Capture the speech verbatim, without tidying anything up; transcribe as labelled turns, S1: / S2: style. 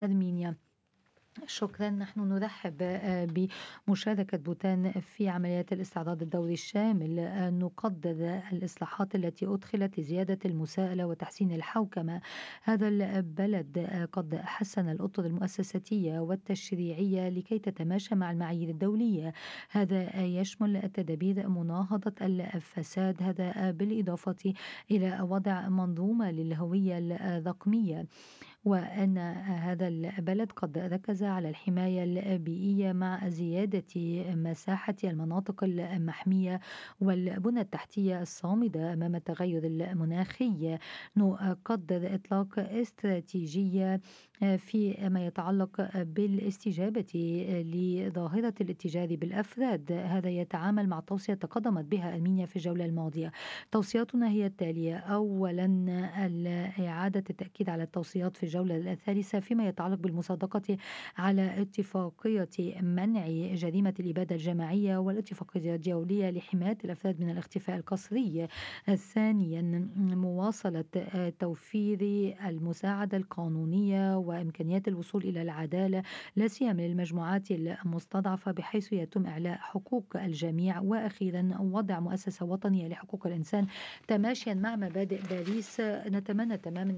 S1: أرمينيا. شكرا. نحن نرحب آه، بمشاركة بوتان في عمليات الاستعراض الدوري الشامل. آه، نقدر الإصلاحات التي أدخلت لزيادة المساءلة وتحسين الحوكمة. هذا البلد آه، قد حسن الأطر المؤسساتية والتشريعية لكي تتماشى مع المعايير الدولية. هذا آه، يشمل التدابير مناهضة الفساد، هذا آه، بالإضافة إلى وضع منظومة للهوية الرقمية، وأن هذا البلد قد ركز على الحماية البيئية مع زيادة مساحة المناطق المحمية والبنى التحتية الصامدة أمام التغير المناخي. نقدر إطلاق استراتيجية فيما يتعلق بالاستجابة لظاهرة الاتجار بالأفراد. هذا يتعامل مع توصية تقدمت بها أرمينيا في الجولة الماضية. توصياتنا هي التالية: أولا، إعادة التأكيد على التوصيات في الجولة الثالثة فيما يتعلق بالمصادقة على اتفاقية منع جريمة الإبادة الجماعية والاتفاقية الدولية لحماية الأفراد من الاختفاء القسري. ثانيا، مواصلة توفير المساعدة القانونية وإمكانيات الوصول إلى العدالة لا سيما للمجموعات المستضعفة بحيث يتم إعلاء حقوق الجميع. وأخيرا، وضع مؤسسة وطنية لحقوق الإنسان تماشيا مع مبادئ باريس. نتمنى تماما